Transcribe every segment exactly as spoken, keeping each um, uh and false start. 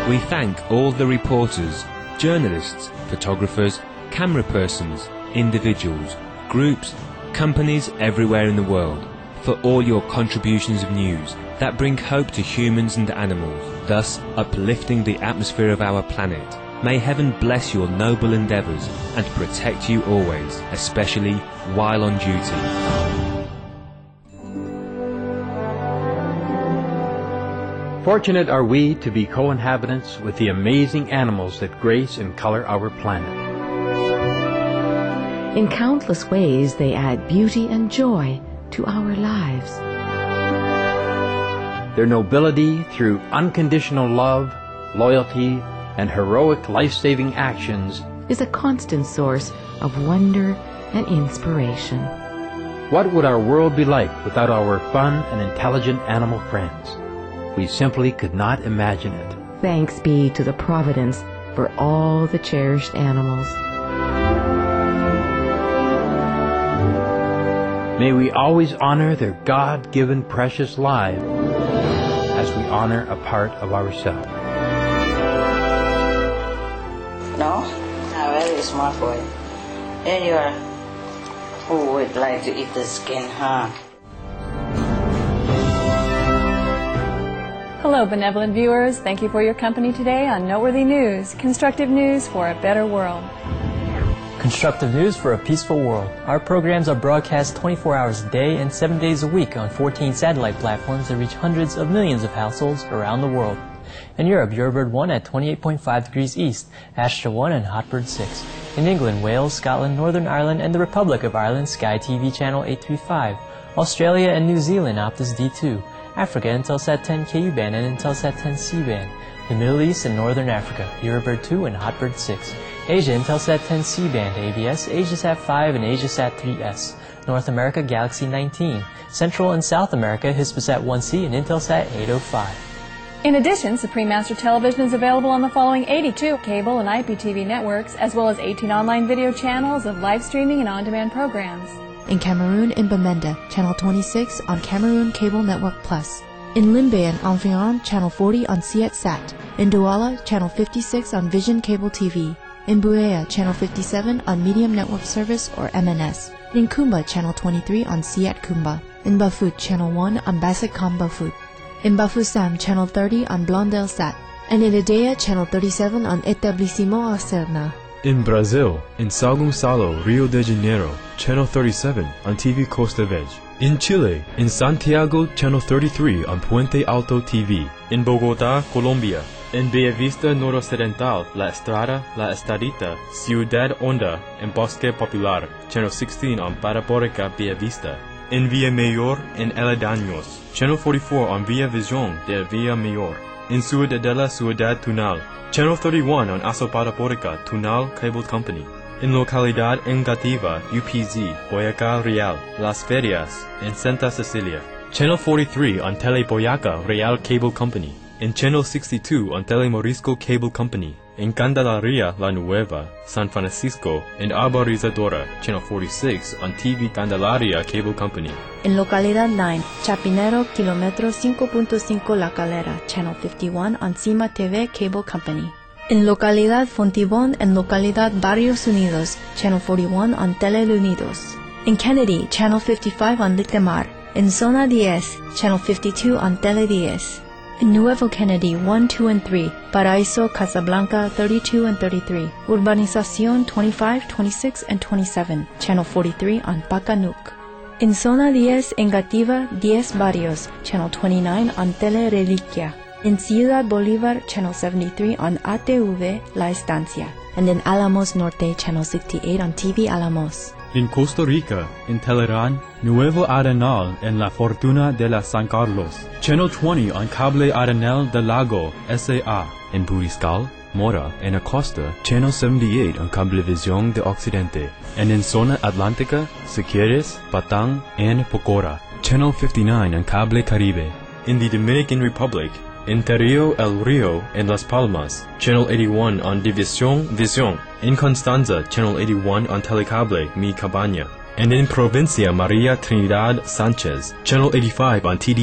We thank all the reporters, journalists, photographers, camera persons, individuals, groups, companies everywhere in the world for all your contributions of news that bring hope to humans and animals, thus uplifting the atmosphere of our planet. May heaven bless your noble endeavours and protect you always, especially while on duty. Fortunate are we to be co-inhabitants with the amazing animals that grace and color our planet. In countless ways, they add beauty and joy to our lives. Their nobility through unconditional love, loyalty, and heroic life-saving actions is a constant source of wonder and inspiration. What would our world be like without our fun and intelligent animal friends? We simply could not imagine it. Thanks be to the Providence for all the cherished animals. May we always honor their God-given precious lives as we honor a part of ourselves. No? Ah, very smart boy. And you are who would like to eat the skin, huh? Hello, benevolent viewers. Thank you for your company today on Noteworthy News, constructive news for a better world. Constructive news for a peaceful world. Our programs are broadcast twenty-four hours a day and seven days a week on fourteen satellite platforms that reach hundreds of millions of households around the world. In Europe, Eurobird one at twenty-eight point five degrees east, Astra one and Hotbird six. In England, Wales, Scotland, Northern Ireland, and the Republic of Ireland, Sky T V channel eight thirty-five. Australia and New Zealand, Optus D two. Africa, Intelsat ten Ku band and Intelsat ten C band. The Middle East and Northern Africa, Eurobird two and Hotbird six. Asia, Intelsat ten C band A B S, AsiaSat five and AsiaSat three S. North America, Galaxy nineteen. Central and South America, Hispasat one C and Intelsat eight oh five. In addition, Supreme Master Television is available on the following eighty-two cable and I P T V networks, as well as eighteen online video channels of live streaming and on-demand programs. In Cameroon, in Bamenda, channel twenty-six on Cameroon Cable Network Plus. In Limbe and Environ, channel forty on CietSat. In Douala, channel fifty-six on Vision Cable T V. In Buea, channel fifty-seven on Medium Network Service or M N S. In Kumba, channel twenty-three on Siet Kumba. In Bafut, channel one on Basicom Bafut. In Bafoussam, channel thirty on Blondelsat. And in Edea, channel thirty-seven on Etablissement Acerna. In Brazil, in São Gonçalo, Rio de Janeiro, channel thirty-seven on T V Costa Verde. In Chile, in Santiago, channel thirty-three on Puente Alto T V. In Bogotá, Colombia. In Bellavista Noroccidental, La Estrada, La Estadita, Ciudad Honda, and Bosque Popular, channel sixteen on Parabólica Bellavista. In Villamayor, in Aledaños, channel forty-four on Villa Visión de Villamayor. In Ciudadela Ciudad Tunal, channel thirty-one on Aso-Parabólica Tunal Cable Company. In Localidad Engativa, U P Z, Boyacá Real, Las Ferias, and Santa Cecilia. Channel forty-three on Tele Boyaca Real Cable Company. In channel sixty-two on Telemorisco Cable Company. In Candelaria La Nueva, San Francisco, and Arborizadora, channel forty-six on T V Candelaria Cable Company. In Localidad nine, Chapinero, Kilómetro cinco punto cinco La Calera, channel fifty-one on Cima T V Cable Company. In Localidad Fontibón and Localidad Barrios Unidos, channel forty-one on Tele Unidos. In Kennedy, channel fifty-five on Litemar. In Zona ten, channel fifty-two on Tele ten. In Nuevo Kennedy one, two, and three, Paraíso, Casablanca thirty-two and thirty-three, Urbanización twenty-five, twenty-six, and twenty-seven, channel forty-three on Pacanuc. In Zona ten, Engativa ten Barrios, channel twenty-nine on Tele Reliquia. In Ciudad Bolívar, channel seventy-three on A T V La Estancia. And in Alamos Norte, channel sixty-eight on T V Alamos. In Costa Rica, in Telerán, Nuevo Arenal, and La Fortuna de la San Carlos. Channel twenty on Cable Arenal del Lago, S A A. In Buriscal, Mora, and Acosta, channel seventy-eight on Cablevisión de Occidente. And in Zona Atlántica, Siquirres, Batang, and Pocora, channel fifty-nine on Cable Caribe. In the Dominican Republic, in Terrio El Rio and Las Palmas, channel eighty-one on División Visión. In Constanza, channel eighty-one on Telecable Mi Cabaña. And in Provincia María Trinidad Sánchez, channel eighty-five on T D N.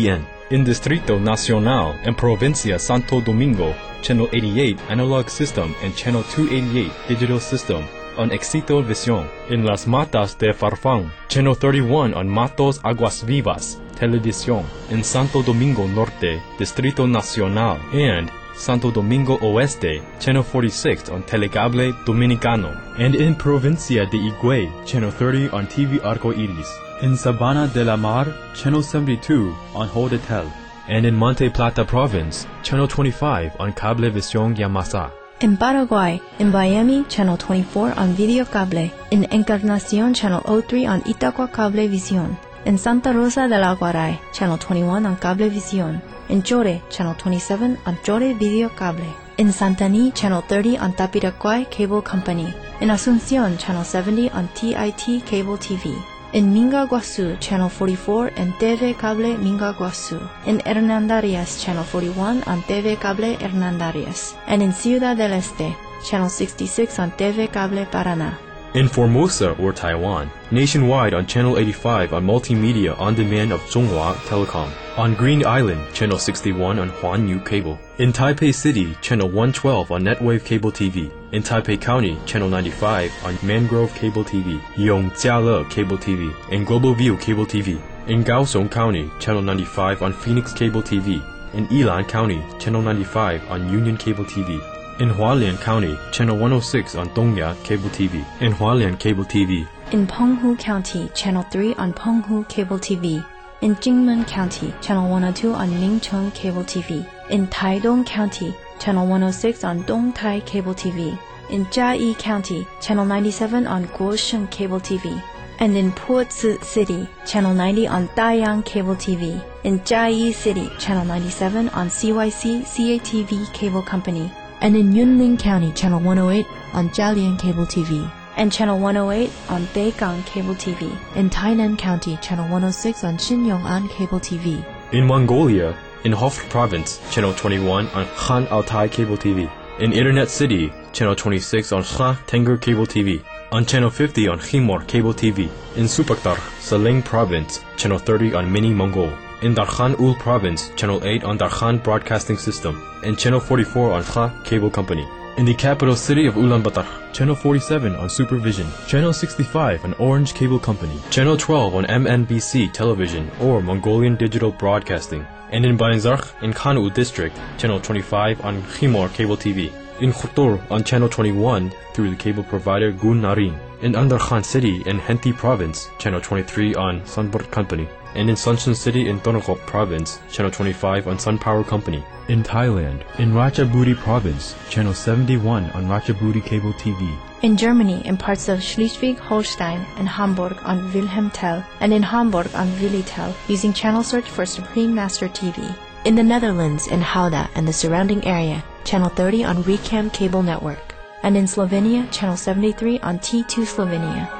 In Distrito Nacional and Provincia Santo Domingo, Channel eighty-eight Analog System and Channel two eighty-eight Digital System on Éxito Visión. In Las Matas de Farfán, Channel thirty-one on Matos Aguas Vivas Televisión. In Santo Domingo Norte, Distrito Nacional, and Santo Domingo Oeste, Channel forty-six on Telecable Dominicano. And in Provincia de Higüey, Channel thirty on T V Arco Iris. In Sabana de la Mar, Channel seventy-two on Hodetel. And in Monte Plata Province, Channel twenty-five on Cablevisión Yamasa. In Paraguay, in Miami, Channel twenty-four on Video Cable. In Encarnación, Channel oh three on Itaqua Cablevisión. In Santa Rosa de la Guaray, Channel twenty-one on Cablevisión. In Chore, Channel twenty-seven on Chore Video Cable. In Santaní, Channel thirty on Tapiraquay Cable Company. In Asunción, Channel seventy on T I T Cable T V. In Minga Guasu, Channel forty-four and T V Cable Minga Guasu. In Hernandarias, Channel forty-one on T V Cable Hernandarias. And in Ciudad del Este, Channel sixty-six on T V Cable Paraná. In Formosa or Taiwan, nationwide on Channel eighty-five on Multimedia On Demand of Zhonghua Telecom. On Green Island, Channel sixty-one on Huanyu Cable. In Taipei City, Channel one twelve on Netwave Cable T V. In Taipei County, Channel ninety-five on Mangrove Cable T V, Yongjiale Cable T V, and Global View Cable T V. In Kaohsiung County, Channel ninety-five on Phoenix Cable T V. In Yilan County, Channel ninety-five on Union Cable T V. In Hualien County, Channel one oh six on Dongya Cable T V. In Hualien Cable T V. In Penghu County, Channel three on Penghu Cable T V. In Jingmen County, Channel one oh two on Mingcheng Cable T V. In Taidong County, Channel one oh six on Dongtai Cable T V. In Jiayi County, Channel ninety-seven on Guosheng Cable T V. And in Puzi City, Channel ninety on Dayang Cable T V. In Jiayi City, Channel ninety-seven on C Y C C A T V Cable Company. And in Yunlin County, Channel one oh eight on Jialian Cable T V. And Channel one oh eight on Beigang Cable T V. In Tainan County, Channel one oh six on Xinyongan Cable T V. In Mongolia, in Hof Province, Channel twenty-one on Khan Altai Cable T V. In Internet City, Channel twenty-six on Kha Tenger Cable T V. On Channel fifty on Khimor Cable T V. In Supaktar, Saleng Province, Channel thirty on Mini Mongol. In Darkhan Ul Province, Channel eight on Darkhan Broadcasting System. And Channel forty-four on Kha Cable Company. In the capital city of Ulaanbaatar, Channel forty-seven on Supervision. Channel sixty-five on Orange Cable Company. Channel twelve on M N B C Television or Mongolian Digital Broadcasting. And in Banizarkh, in Khan'u District, Channel twenty-five on Khimor Cable T V. In Khutur on Channel twenty-one through the cable provider Gun Narin. In Andarkhan City in Henti Province, Channel twenty-three on Sunbird Company. And in Suncheon City in Tonoph Province, Channel twenty-five on Sun Power Company. In Thailand, in Ratchaburi Province, Channel seventy-one on Ratchaburi Cable T V. In Germany, in parts of Schleswig-Holstein and Hamburg on Wilhelm Tell, and in Hamburg on Willy Tell, using channel search for Supreme Master T V. In the Netherlands, in Gouda and the surrounding area, Channel thirty on Recam Cable Network. And in Slovenia, Channel seventy-three on T two Slovenia.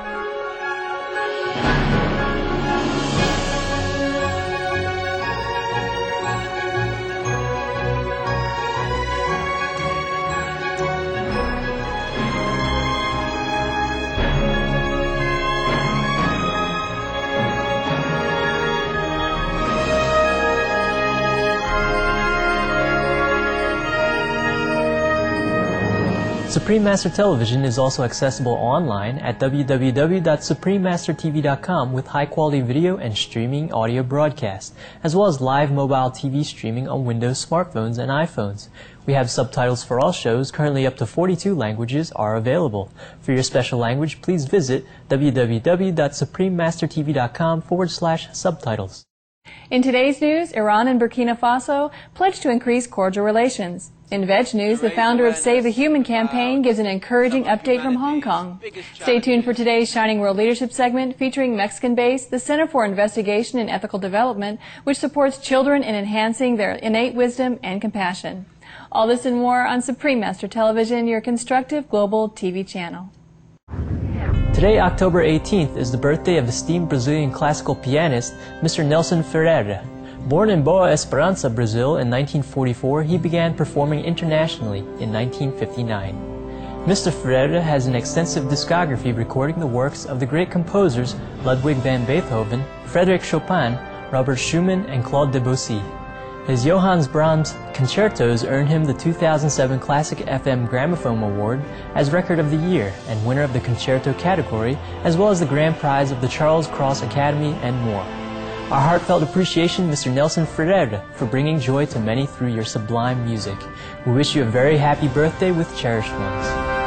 Supreme Master Television is also accessible online at w w w dot supreme master t v dot com with high-quality video and streaming audio broadcast, as well as live mobile T V streaming on Windows smartphones and iPhones. We have subtitles for all shows. Currently up to forty-two languages are available. For your special language, please visit w w w dot supreme master t v dot com forward slash subtitles. In today's news, Iran and Burkina Faso pledge to increase cordial relations. In Veg News, the founder of Save the Human campaign gives an encouraging update from Hong Kong. Stay tuned for today's Shining World Leadership segment featuring Mexican-based the Center for Investigation and Ethical Development, which supports children in enhancing their innate wisdom and compassion. All this and more on Supreme Master Television, your constructive global T V channel. Today, October eighteenth, is the birthday of esteemed Brazilian classical pianist, Mister Nelson Ferreira. Born in Boa Esperança, Brazil in nineteen forty-four, he began performing internationally in nineteen fifty-nine. Mister Ferreira has an extensive discography recording the works of the great composers Ludwig van Beethoven, Frédéric Chopin, Robert Schumann, and Claude Debussy. His Johannes Brahms concertos earned him the two thousand seven Classic F M Gramophone Award as Record of the Year and winner of the concerto category, as well as the grand prize of the Charles Cross Academy and more. Our heartfelt appreciation, Mister Nelson Ferreira, for bringing joy to many through your sublime music. We wish you a very happy birthday with cherished ones.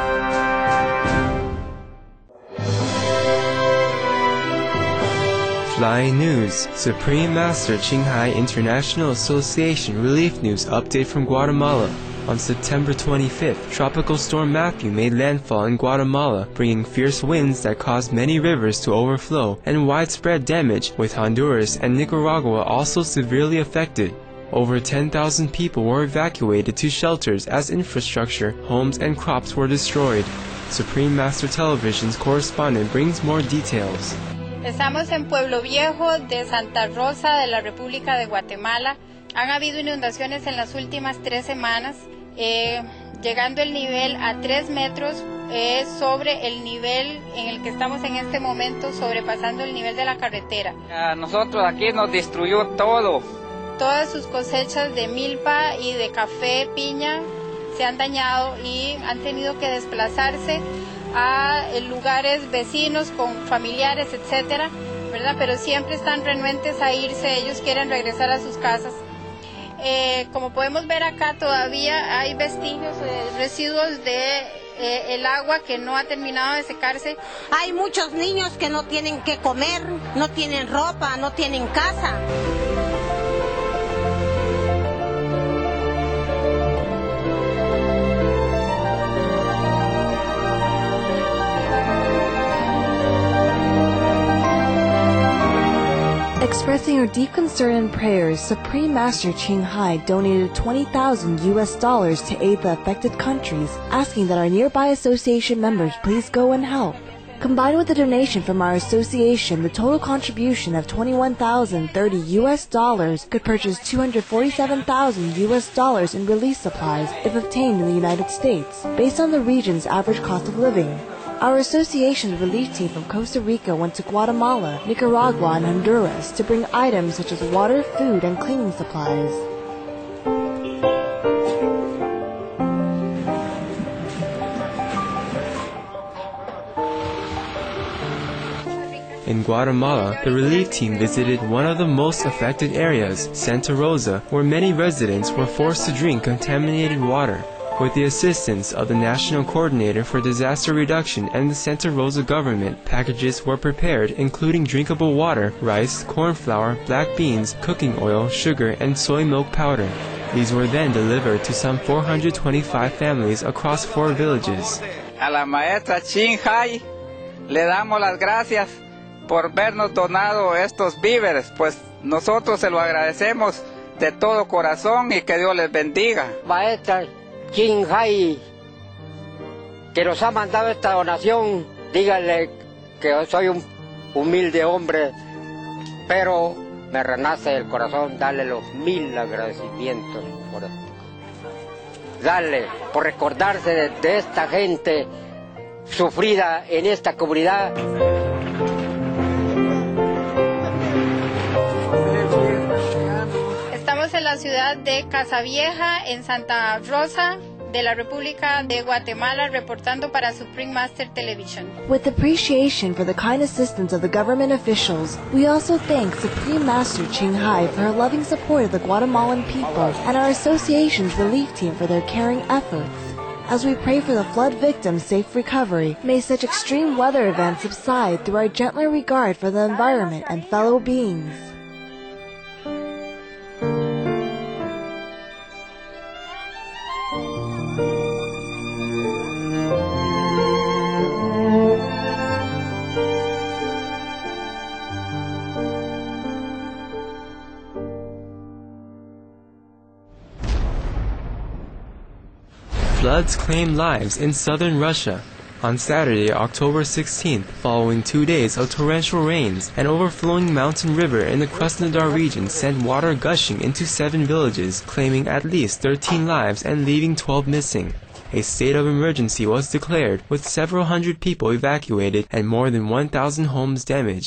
Flying News. Supreme Master Qinghai International Association Relief News update from Guatemala. On September twenty-fifth, Tropical Storm Matthew made landfall in Guatemala, bringing fierce winds that caused many rivers to overflow and widespread damage, with Honduras and Nicaragua also severely affected. Over ten thousand people were evacuated to shelters as infrastructure, homes, and crops were destroyed. Supreme Master Television's correspondent brings more details. Estamos en Pueblo Viejo de Santa Rosa de la República de Guatemala. Han habido inundaciones en las últimas tres semanas, eh, llegando el nivel a tres metros eh, sobre el nivel en el que estamos en este momento, sobrepasando el nivel de la carretera. A nosotros aquí nos destruyó todo. Todas sus cosechas de milpa y de café, piña, se han dañado y han tenido que desplazarse a lugares vecinos con familiares, etcétera, ¿verdad? Pero siempre están renuentes a irse, ellos quieren regresar a sus casas. Eh, como podemos ver acá todavía hay vestigios, eh, residuos de eh, el agua que no ha terminado de secarse. Hay muchos niños que no tienen que comer, no tienen ropa, no tienen casa. Expressing her deep concern and prayers, Supreme Master Qinghai donated twenty thousand U S dollars to aid the affected countries, asking that our nearby association members please go and help. Combined with the donation from our association, the total contribution of twenty-one thousand thirty U S dollars could purchase two hundred forty-seven thousand U S dollars in relief supplies if obtained in the United States, based on the region's average cost of living. Our association's relief team from Costa Rica went to Guatemala, Nicaragua, and Honduras to bring items such as water, food, and cleaning supplies. In Guatemala, the relief team visited one of the most affected areas, Santa Rosa, where many residents were forced to drink contaminated water. With the assistance of the National Coordinator for Disaster Reduction and the Santa Rosa government, packages were prepared including drinkable water, rice, corn flour, black beans, cooking oil, sugar, and soy milk powder. These were then delivered to some four hundred twenty-five families across four villages. A la maestra Qinghai le damos las gracias por vernos donado estos víveres, pues nosotros se lo agradecemos de todo corazón y que Dios les bendiga. Maestra Qinghai, que nos ha mandado esta donación, díganle que yo soy un humilde hombre, pero me renace el corazón darle los mil agradecimientos por darle, por recordarse de, de esta gente sufrida en esta comunidad. Estamos en la ciudad de Casavieja, en Santa Rosa de la República de Guatemala, reportando para Supreme Master Television. With appreciation for the kind assistance of the government officials, we also thank Supreme Master Qinghai for her loving support of the Guatemalan people and our association's relief team for their caring efforts. As we pray for the flood victims' safe recovery, may such extreme weather events subside through our gentler regard for the environment and fellow beings. Floods claim lives in southern Russia. On Saturday, October sixteenth, following two days of torrential rains, an overflowing mountain river in the Krasnodar region sent water gushing into seven villages, claiming at least thirteen lives and leaving twelve missing. A state of emergency was declared, with several hundred people evacuated and more than one thousand homes damaged.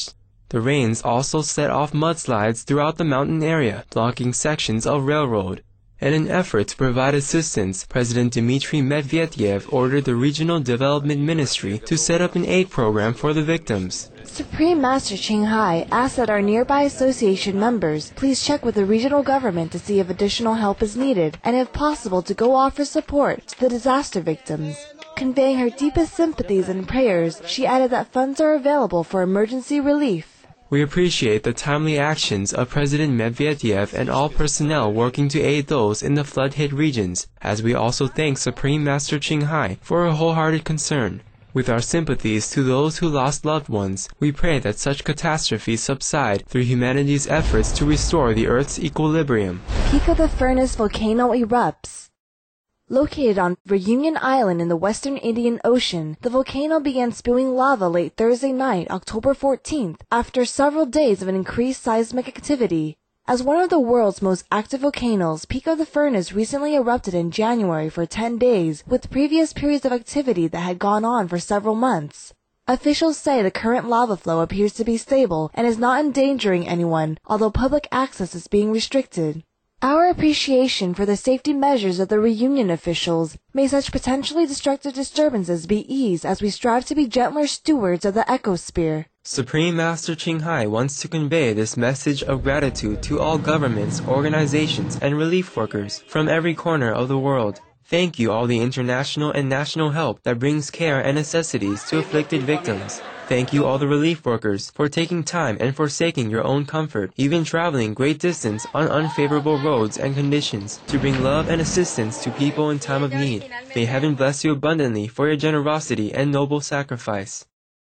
The rains also set off mudslides throughout the mountain area, blocking sections of railroad. In an effort to provide assistance, President Dmitry Medvedev ordered the Regional Development Ministry to set up an aid program for the victims. Supreme Master Ching Hai asks that our nearby association members please check with the regional government to see if additional help is needed, and if possible to go offer support to the disaster victims. Conveying her deepest sympathies and prayers, she added that funds are available for emergency relief. We appreciate the timely actions of President Medvedev and all personnel working to aid those in the flood-hit regions, as we also thank Supreme Master Ching Hai for her wholehearted concern. With our sympathies to those who lost loved ones, we pray that such catastrophes subside through humanity's efforts to restore the Earth's equilibrium. Peak of the Furnace volcano erupts. Located on Reunion Island in the western Indian Ocean, the volcano began spewing lava late Thursday night, October fourteenth, after several days of an increased seismic activity. As one of the world's most active volcanoes, Peak of the Furnace recently erupted in January for ten days, with previous periods of activity that had gone on for several months. Officials say the current lava flow appears to be stable and is not endangering anyone, although public access is being restricted. Our appreciation for the safety measures of the Reunion officials. May such potentially destructive disturbances be eased as we strive to be gentler stewards of the ecosphere. Supreme Master Ching Hai wants to convey this message of gratitude to all governments, organizations, and relief workers from every corner of the world. Thank you all the international and national help that brings care and necessities to afflicted victims. Thank you all the relief workers for taking time and forsaking your own comfort, even traveling great distance on unfavorable roads and conditions, to bring love and assistance to people in time of need. May heaven bless you abundantly for your generosity and noble sacrifice.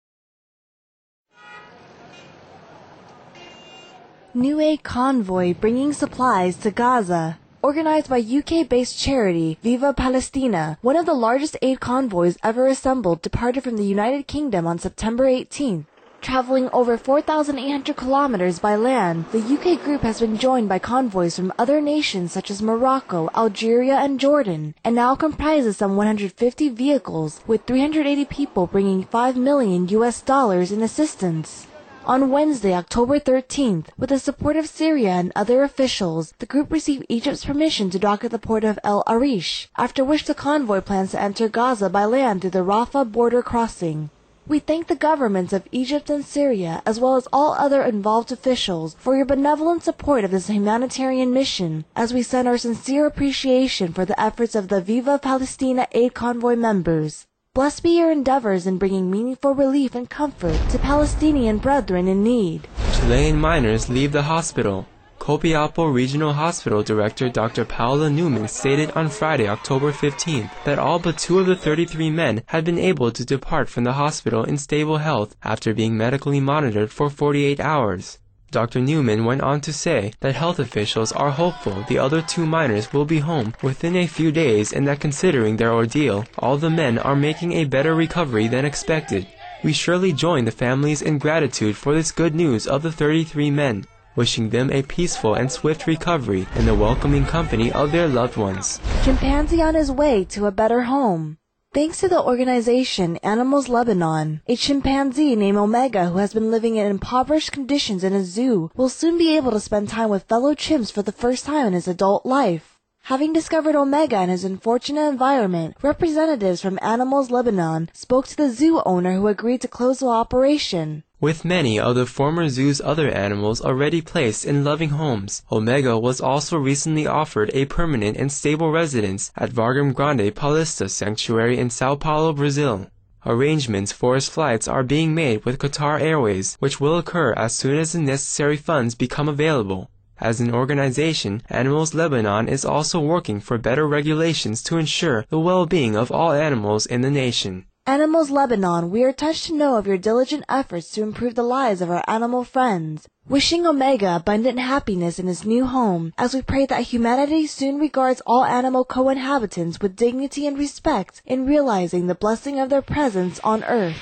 New Aid Convoy bringing supplies to Gaza. Organized by U K-based charity Viva Palestina, one of the largest aid convoys ever assembled departed from the United Kingdom on September eighteenth. Traveling over four thousand eight hundred kilometers by land, the U K group has been joined by convoys from other nations such as Morocco, Algeria, and Jordan, and now comprises some one hundred fifty vehicles, with three hundred eighty people bringing five million U S dollars in assistance. On Wednesday, October thirteenth, with the support of Syria and other officials, the group received Egypt's permission to dock at the port of El Arish, after which the convoy plans to enter Gaza by land through the Rafah border crossing. We thank the governments of Egypt and Syria, as well as all other involved officials, for your benevolent support of this humanitarian mission, as we send our sincere appreciation for the efforts of the Viva Palestina Aid Convoy members. Blessed be your endeavors in bringing meaningful relief and comfort to Palestinian brethren in need. Chilean miners leave the hospital. Copiapo Regional Hospital Director Doctor Paula Newman stated on Friday, October fifteenth, that all but two of the thirty-three men had been able to depart from the hospital in stable health after being medically monitored for forty-eight hours. Doctor Newman went on to say that health officials are hopeful the other two miners will be home within a few days, and that considering their ordeal, all the men are making a better recovery than expected. We surely join the families in gratitude for this good news of the thirty-three men, wishing them a peaceful and swift recovery in the welcoming company of their loved ones. Chimpanzee on his way to a better home. Thanks to the organization Animals Lebanon, a chimpanzee named Omega who has been living in impoverished conditions in a zoo will soon be able to spend time with fellow chimps for the first time in his adult life. Having discovered Omega in his unfortunate environment, representatives from Animals Lebanon spoke to the zoo owner who agreed to close the operation. With many of the former zoo's other animals already placed in loving homes, Omega was also recently offered a permanent and stable residence at Vargem Grande Paulista Sanctuary in Sao Paulo, Brazil. Arrangements for his flights are being made with Qatar Airways, which will occur as soon as the necessary funds become available. As an organization, Animals Lebanon is also working for better regulations to ensure the well-being of all animals in the nation. Animals Lebanon, we are touched to know of your diligent efforts to improve the lives of our animal friends. Wishing Omega abundant happiness in his new home, as we pray that humanity soon regards all animal co-inhabitants with dignity and respect in realizing the blessing of their presence on earth.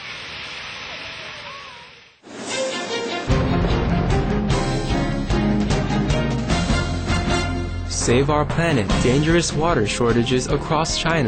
Save our planet. Dangerous water shortages across China.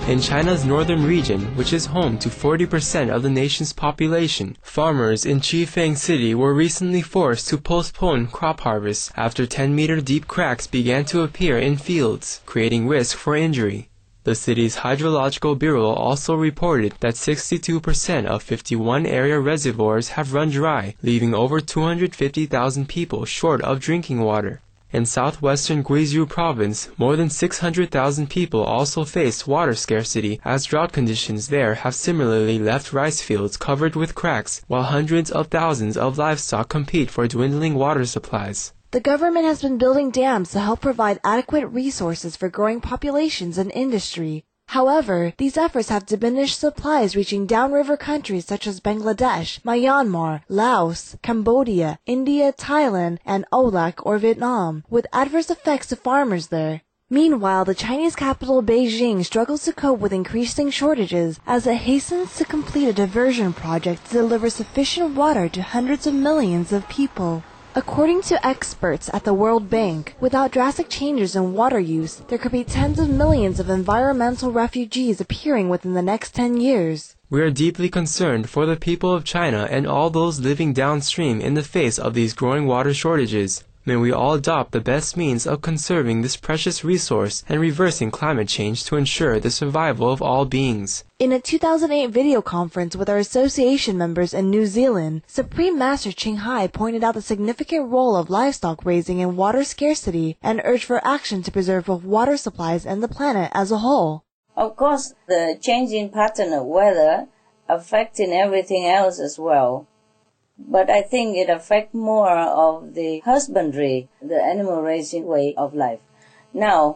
In China's northern region, which is home to forty percent of the nation's population, farmers in Chifeng City were recently forced to postpone crop harvest after ten meter deep cracks began to appear in fields, creating risk for injury. The city's hydrological bureau also reported that sixty-two percent of fifty-one area reservoirs have run dry, leaving over two hundred fifty thousand people short of drinking water. In southwestern Guizhou province, more than six hundred thousand people also face water scarcity as drought conditions there have similarly left rice fields covered with cracks, while hundreds of thousands of livestock compete for dwindling water supplies. The government has been building dams to help provide adequate resources for growing populations and industry. However, these efforts have diminished supplies reaching downriver countries such as Bangladesh, Myanmar, Laos, Cambodia, India, Thailand, and Oulak or Vietnam, with adverse effects to farmers there. Meanwhile, the Chinese capital Beijing struggles to cope with increasing shortages as it hastens to complete a diversion project to deliver sufficient water to hundreds of millions of people. According to experts at the World Bank, without drastic changes in water use, there could be tens of millions of environmental refugees appearing within the next ten years. We are deeply concerned for the people of China and all those living downstream in the face of these growing water shortages. May we all adopt the best means of conserving this precious resource and reversing climate change to ensure the survival of all beings. In a two thousand eight video conference with our association members in New Zealand, Supreme Master Ching Hai pointed out the significant role of livestock raising in water scarcity and urged for action to preserve both water supplies and the planet as a whole. Of course, the changing pattern of weather affecting everything else as well. But I think it affects more of the husbandry, the animal raising way of life. Now,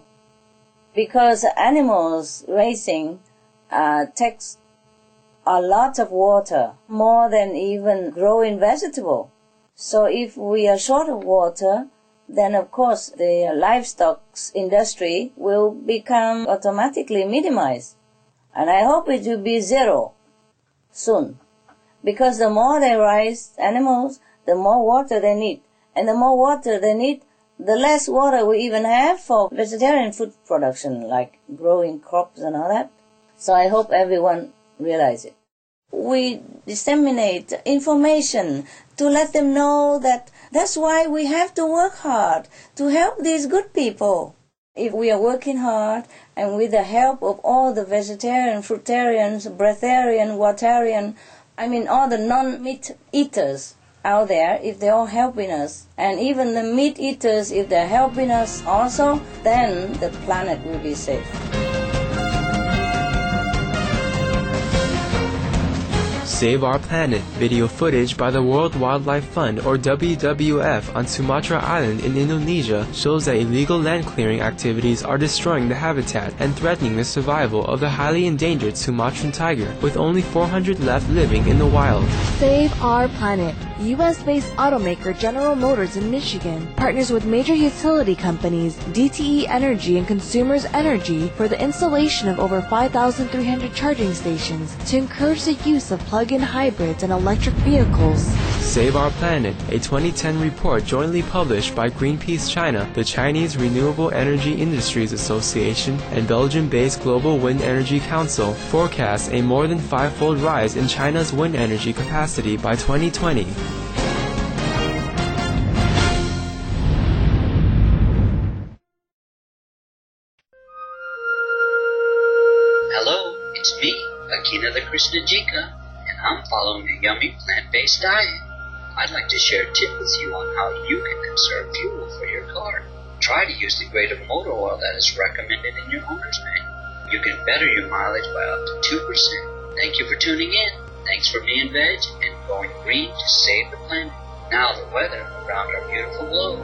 because animals raising uh, takes a lot of water, more than even growing vegetable. So if we are short of water, then of course the livestock industry will become automatically minimized. And I hope it will be zero soon. Because the more they raise animals, the more water they need. And the more water they need, the less water we even have for vegetarian food production, like growing crops and all that. So I hope everyone realize it. We disseminate information to let them know that that's why we have to work hard to help these good people. If we are working hard and with the help of all the vegetarian, fruitarians, breatharian, waterian, I mean all the non-meat eaters out there, if they're all helping us, and even the meat eaters, if they're helping us also, then the planet will be safe. Save Our Planet video footage by the World Wildlife Fund or W W F on Sumatra Island in Indonesia shows that illegal land clearing activities are destroying the habitat and threatening the survival of the highly endangered Sumatran tiger, with only four hundred left living in the wild. Save Our Planet. U S-based automaker General Motors in Michigan partners with major utility companies D T E Energy and Consumers Energy for the installation of over five thousand three hundred charging stations to encourage the use of plug-in hybrids and electric vehicles. Save Our Planet, a twenty ten report jointly published by Greenpeace China, the Chinese Renewable Energy Industries Association, and Belgium-based Global Wind Energy Council, forecasts a more than five-fold rise in China's wind energy capacity by twenty twenty. Hello, it's me, Akina the Krishna Jika, and I'm following a yummy plant-based diet. I'd like to share a tip with you on how you can conserve fuel for your car. Try to use the grade of motor oil that is recommended in your owner's manual. You can better your mileage by up to two percent. Thank you for tuning in. Thanks for being veg and going green to save the planet. Now the weather around our beautiful globe.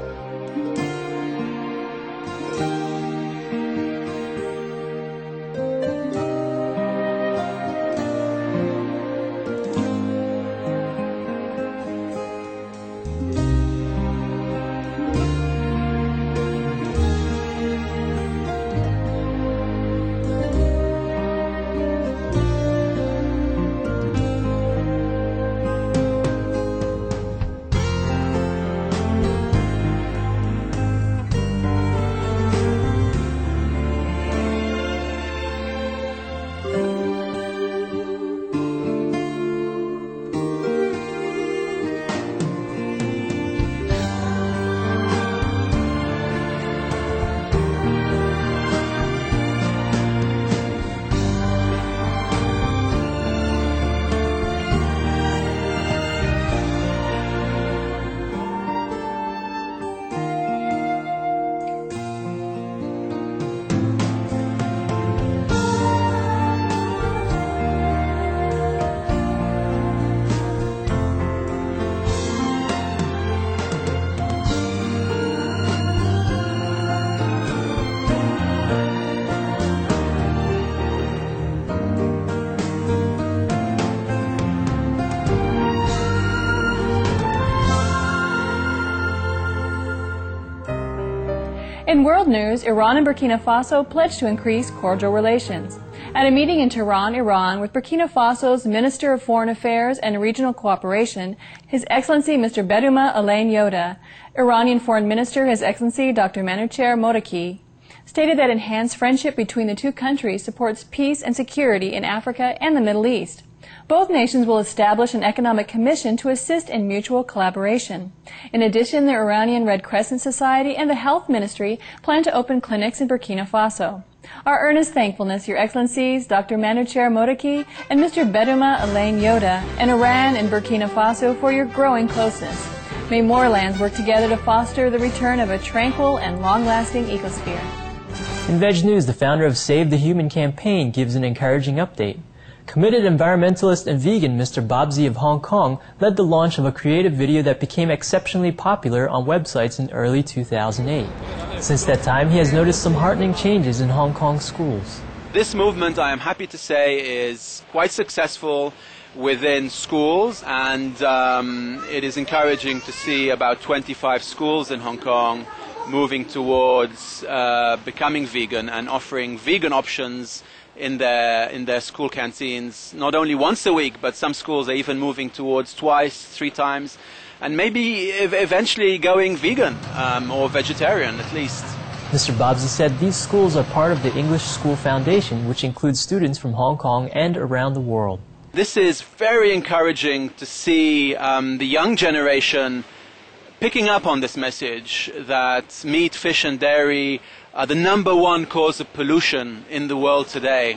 In world news, Iran and Burkina Faso pledged to increase cordial relations. At a meeting in Tehran, Iran, with Burkina Faso's Minister of Foreign Affairs and Regional Cooperation, His Excellency Mister Bedouma Alain Yoda, Iranian Foreign Minister His Excellency Doctor Manouchehr Mottaki, stated that enhanced friendship between the two countries supports peace and security in Africa and the Middle East. Both nations will establish an economic commission to assist in mutual collaboration. In addition, the Iranian Red Crescent Society and the Health Ministry plan to open clinics in Burkina Faso. Our earnest thankfulness, Your Excellencies, Doctor Manouchehr Mottaki and Mister Bedouma Alain Yoda, and Iran and Burkina Faso for your growing closeness. May more lands work together to foster the return of a tranquil and long-lasting ecosphere. In Veg News, the founder of Save the Human campaign gives an encouraging update. Committed environmentalist and vegan Mister Babzi of Hong Kong led the launch of a creative video that became exceptionally popular on websites in early two thousand eight. Since that time, he has noticed some heartening changes in Hong Kong schools. This movement, I am happy to say, is quite successful within schools, and um, it is encouraging to see about twenty-five schools in Hong Kong moving towards uh, becoming vegan and offering vegan options in their in their school canteens, not only once a week, but some schools are even moving towards twice, three times, and maybe ev eventually going vegan um, or vegetarian at least. Mister Babzi said these schools are part of the English School Foundation, which includes students from Hong Kong and around the world. This is very encouraging to see um, the young generation picking up on this message that meat, fish and dairy are the number one cause of pollution in the world today.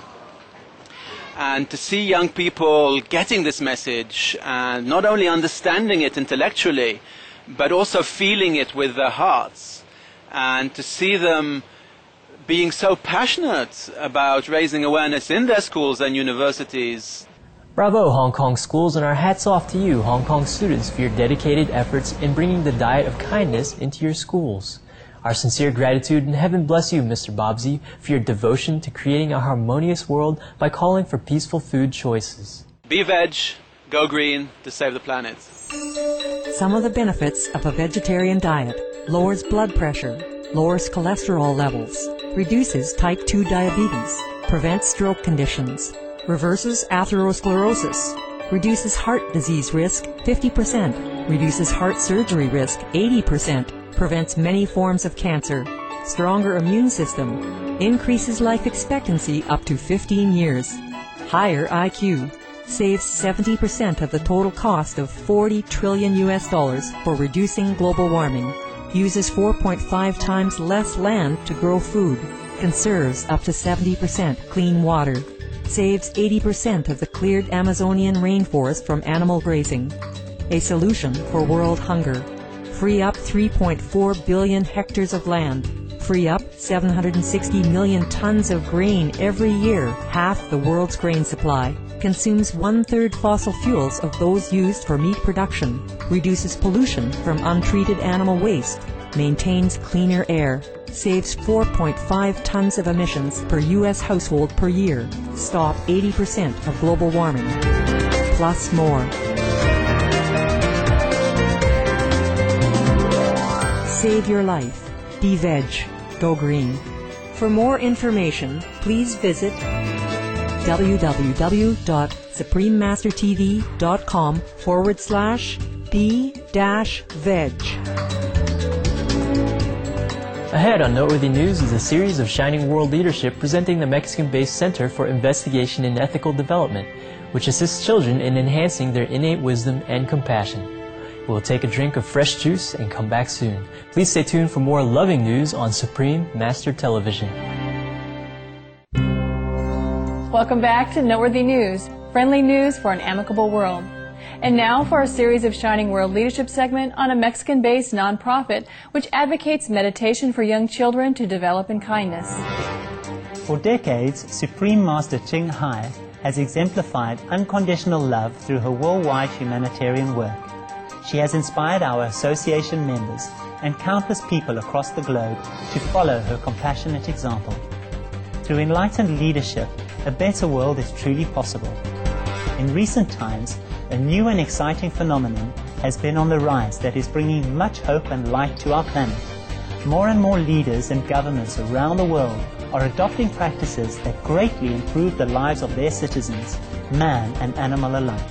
And to see young people getting this message and not only understanding it intellectually, but also feeling it with their hearts, and to see them being so passionate about raising awareness in their schools and universities. Bravo, Hong Kong schools, and our hats off to you, Hong Kong students, for your dedicated efforts in bringing the diet of kindness into your schools. Our sincere gratitude, and heaven bless you, Mister Babzi, for your devotion to creating a harmonious world by calling for peaceful food choices. Be veg, go green to save the planet. Some of the benefits of a vegetarian diet: lowers blood pressure, lowers cholesterol levels, reduces type two diabetes, prevents stroke conditions, reverses atherosclerosis, reduces heart disease risk fifty percent, reduces heart surgery risk eighty percent, prevents many forms of cancer, stronger immune system, increases life expectancy up to fifteen years, higher I Q, saves seventy percent of the total cost of forty trillion U S dollars for reducing global warming, uses four point five times less land to grow food, conserves up to seventy percent clean water, saves eighty percent of the cleared Amazonian rainforest from animal grazing, a solution for world hunger, free up three point four billion hectares of land, free up seven hundred sixty million tons of grain every year, half the world's grain supply, consumes one-third fossil fuels of those used for meat production, reduces pollution from untreated animal waste, maintains cleaner air, saves four point five tons of emissions per U S household per year, stop eighty percent of global warming, plus more. Save your life. Be veg. Go green. For more information, please visit www.suprememastertv.com forward slash be dash veg. Ahead on Noteworthy News is a series of Shining World Leadership presenting the Mexican-based Center for Investigation in Ethical Development, which assists children in enhancing their innate wisdom and compassion. We'll take a drink of fresh juice and come back soon. Please stay tuned for more loving news on Supreme Master Television. Welcome back to Noteworthy News, friendly news for an amicable world. And now for our series of Shining World Leadership segment on a Mexican-based nonprofit which advocates meditation for young children to develop in kindness. For decades, Supreme Master Ching Hai has exemplified unconditional love through her worldwide humanitarian work. She has inspired our association members and countless people across the globe to follow her compassionate example. Through enlightened leadership, a better world is truly possible. In recent times, a new and exciting phenomenon has been on the rise that is bringing much hope and light to our planet. more and more leaders and governments around the world are adopting practices that greatly improve the lives of their citizens, man and animal alike.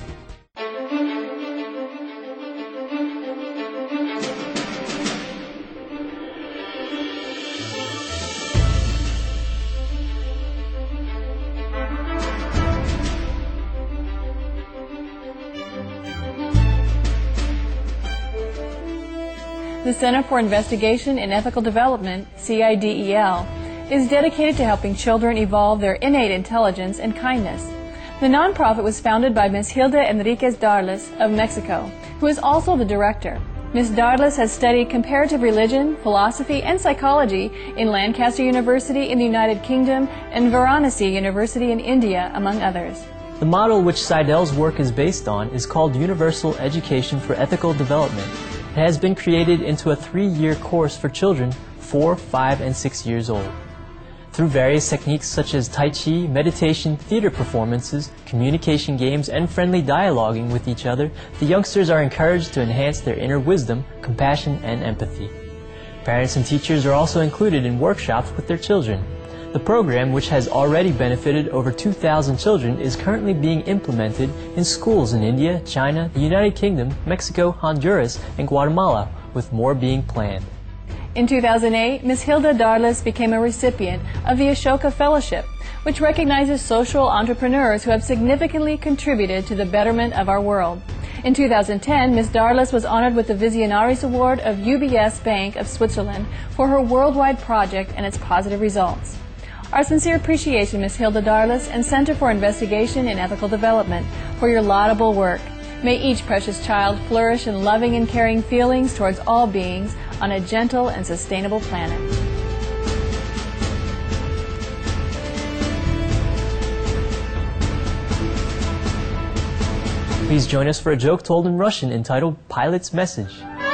The Center for Investigation in Ethical Development, C I D E L, is dedicated to helping children evolve their innate intelligence and kindness. The nonprofit was founded by Miz Hilda Enriquez Darles of Mexico, who is also the director. Miz Darles has studied comparative religion, philosophy, and psychology in Lancaster University in the United Kingdom and Varanasi University in India, among others. The model which Seidel's work is based on is called Universal Education for Ethical Development. It has been created into a three-year course for children four, five, and six years old. Through various techniques such as Tai Chi, meditation, theater performances, communication games, and friendly dialoguing with each other, the youngsters are encouraged to enhance their inner wisdom, compassion, and empathy. Parents and teachers are also included in workshops with their children. The program, which has already benefited over two thousand children, is currently being implemented in schools in India, China, the United Kingdom, Mexico, Honduras, and Guatemala, with more being planned. In two thousand eight, Miz Hilda Darles became a recipient of the Ashoka Fellowship, which recognizes social entrepreneurs who have significantly contributed to the betterment of our world. In two thousand ten, Miz Darles was honored with the Visionaries Award of U B S Bank of Switzerland for her worldwide project and its positive results. Our sincere appreciation, Miz Hilda Darles and Center for Investigation in Ethical Development, for your laudable work. May each precious child flourish in loving and caring feelings towards all beings on a gentle and sustainable planet. Please join us for a joke told in Russian entitled Pilot's Message.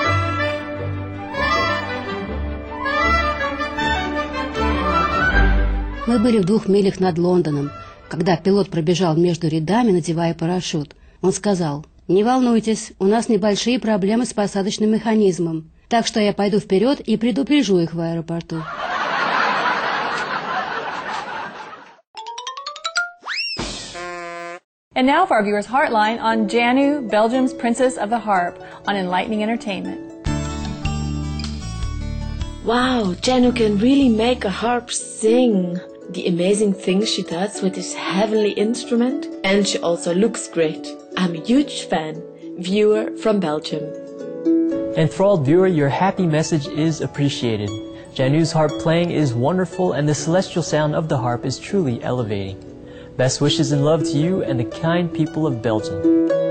Мы были в двух милях над Лондоном, когда пилот пробежал между рядами, надевая парашют. Он сказал: «Не волнуйтесь, у нас небольшие проблемы с посадочным механизмом, так что я пойду вперед и предупрежу их в аэропорту». And now for our viewers' Heartline on Janu, Belgium's Princess of the Harp, on Enlightening Entertainment. Wow, Janu can really make a harp sing. The amazing things she does with this heavenly instrument, and she also looks great. I'm a huge fan. Viewer from Belgium. Enthralled viewer, your happy message is appreciated. Janu's harp playing is wonderful, and the celestial sound of the harp is truly elevating. Best wishes and love to you and the kind people of Belgium.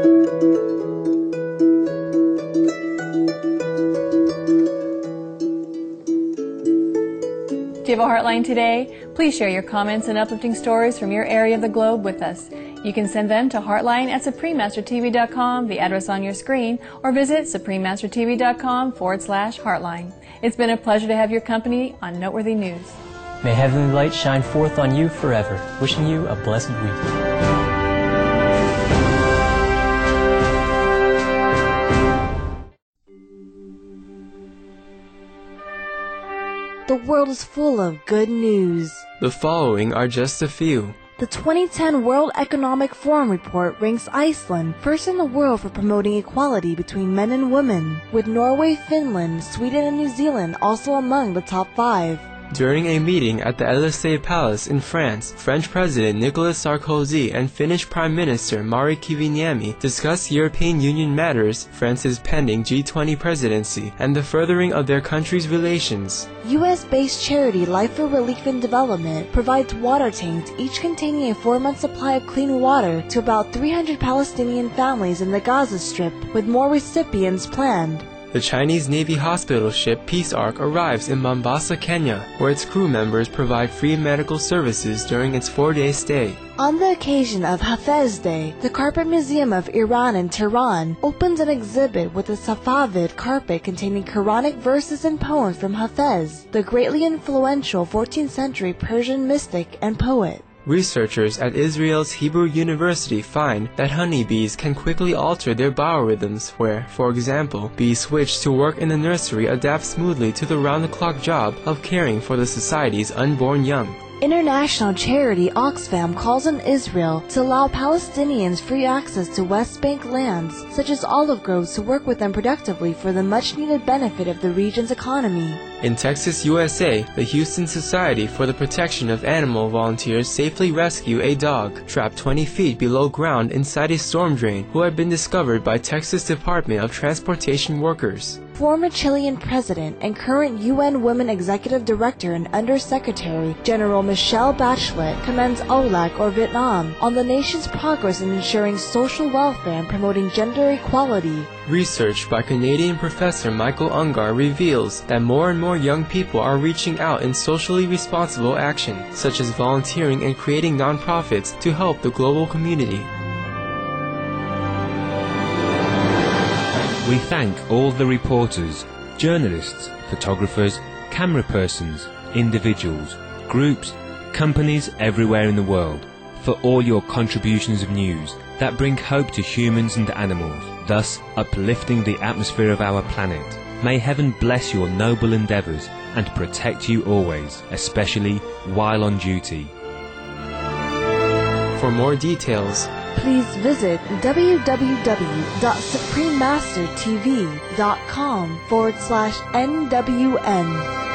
Do you have a Heartline today? Please share your comments and uplifting stories from your area of the globe with us. You can send them to heartline at supreme master t v dot com, the address on your screen, or visit supreme master t v dot com forward slash heartline. It's been a pleasure to have your company on Noteworthy News. May heavenly light shine forth on you forever. Wishing you a blessed week. The world is full of good news. The following are just a few. The twenty ten World Economic Forum report ranks Iceland first in the world for promoting equality between men and women, with Norway, Finland, Sweden, and New Zealand also among the top five. During a meeting at the Élysée Palace in France, French President Nicolas Sarkozy and Finnish Prime Minister Mari Kiviniemi discussed European Union matters, France's pending G twenty presidency, and the furthering of their countries' relations. U S-based charity Life for Relief and Development provides water tanks, each containing a four-month supply of clean water, to about three hundred Palestinian families in the Gaza Strip, with more recipients planned. The Chinese Navy hospital ship Peace Ark arrives in Mombasa, Kenya, where its crew members provide free medical services during its four-day stay. On the occasion of Hafez Day, the Carpet Museum of Iran in Tehran opens an exhibit with a Safavid carpet containing Quranic verses and poems from Hafez, the greatly influential fourteenth century Persian mystic and poet. Researchers at Israel's Hebrew University find that honeybees can quickly alter their biorhythms where, for example, bees switch to work in the nursery adapt smoothly to the round-the-clock job of caring for the society's unborn young. International charity Oxfam calls on Israel to allow Palestinians free access to West Bank lands, such as olive groves, to work with them productively for the much-needed benefit of the region's economy. In Texas, U S A, the Houston Society for the Protection of Animal volunteers safely rescue a dog trapped twenty feet below ground inside a storm drain who had been discovered by Texas Department of Transportation workers. Former Chilean President and current U N Women Executive Director and Undersecretary General Michelle Bachelet commends O L A C, or Vietnam, on the nation's progress in ensuring social welfare and promoting gender equality. Research by Canadian professor Michael Ungar reveals that more and more young people are reaching out in socially responsible action, such as volunteering and creating nonprofits to help the global community. We thank all the reporters, journalists, photographers, camera persons, individuals, groups, companies everywhere in the world for all your contributions of news that bring hope to humans and animals, thus uplifting the atmosphere of our planet. May heaven bless your noble endeavours and protect you always, especially while on duty. For more details, please visit www.suprememastertv.com forward slash NWN.